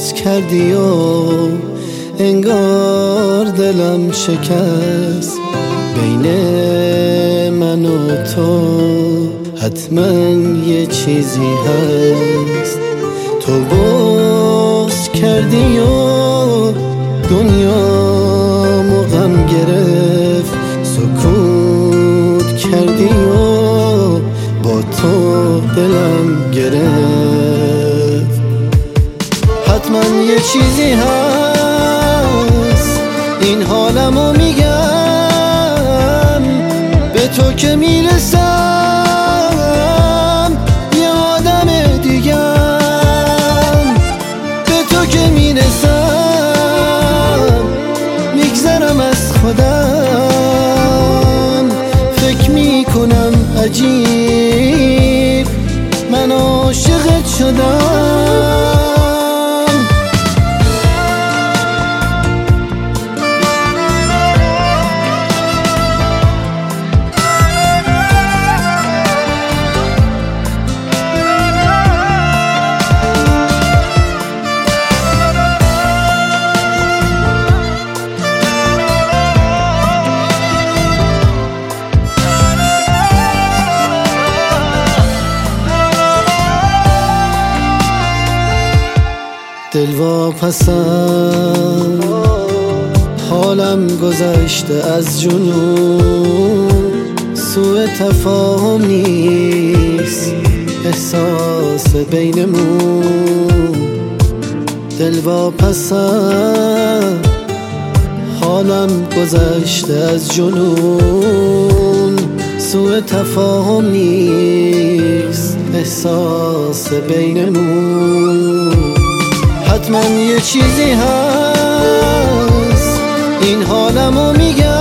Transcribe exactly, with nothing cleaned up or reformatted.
کردی و انگار دلم شکست. بین من و تو حتما یه چیزی هست. تو بغض کردی و دنیامو غم گرفت. سکوت کردی و با تو دلم گرفت. حتما یه چیزی هست، این حالمو میگم به تو که میرسم یه آدم دیگم. به تو که میرسم میگذرم از خودم. فکر میکنم عجیب من عاشقت شدم. دلواپسم حالم گذشته از جنون. سوء تفاهم نیست احساس بینمون. دلواپسم حالم گذشته از جنون. سوء تفاهم نیست احساس بینمون. حتما یه چیزی هست، این حالمو میگم